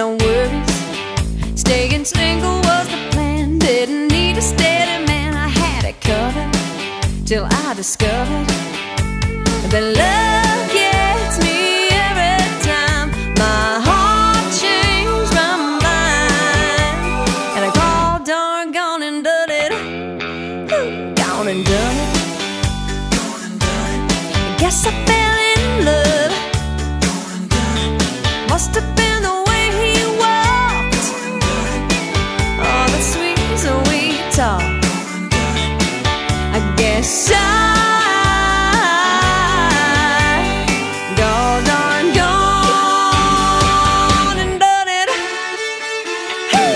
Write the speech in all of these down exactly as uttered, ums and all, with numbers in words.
no worries. Staying single was the plan. Didn't need a steady man, I had it covered. Till I discovered that love gets me every time. My heart changed my mind, and I called darn gone and done it. Ooh, gone and done it. Guess I fell in love. Must have been the way he walked, oh, the sweet, sweet talk. I guess I go darn gone and done it. Hey.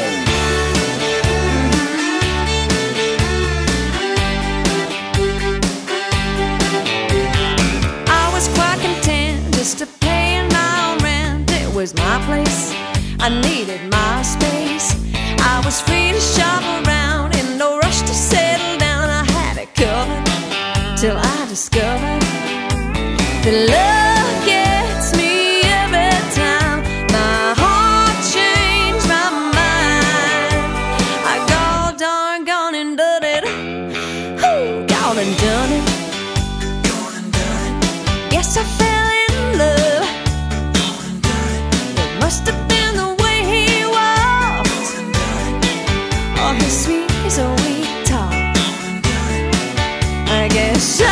I was quite content just to pay my own rent. It was my place, I needed my space. I was free to shop around, in no rush to settle down. I had it covered till I discovered that love gets me every time. My heart changed my mind. I go darn gone and done it. Ooh, gone and done it. Yes, I fell in love. It must have been the way he walked, oh, his sweet, sweet talk. I guess I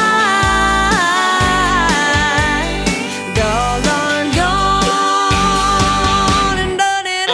go darn gone and done it.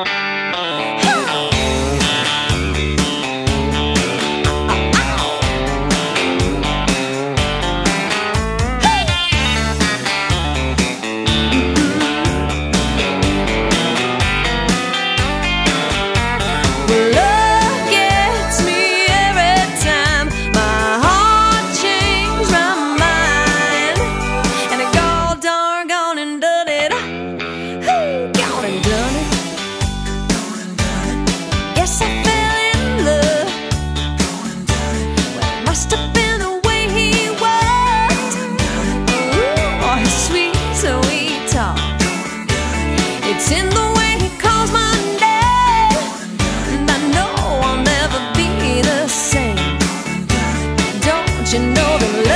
Love gets me every time. My heart changed my mind, and I go darn gone and done it. Ooh, gone and done it. Yes, I fell in love. Well, it must have been the way he walked, ooh, or his sweet, sweet talk. It's in the way he calls my name, and I know I'll never be the same. Don't you know that love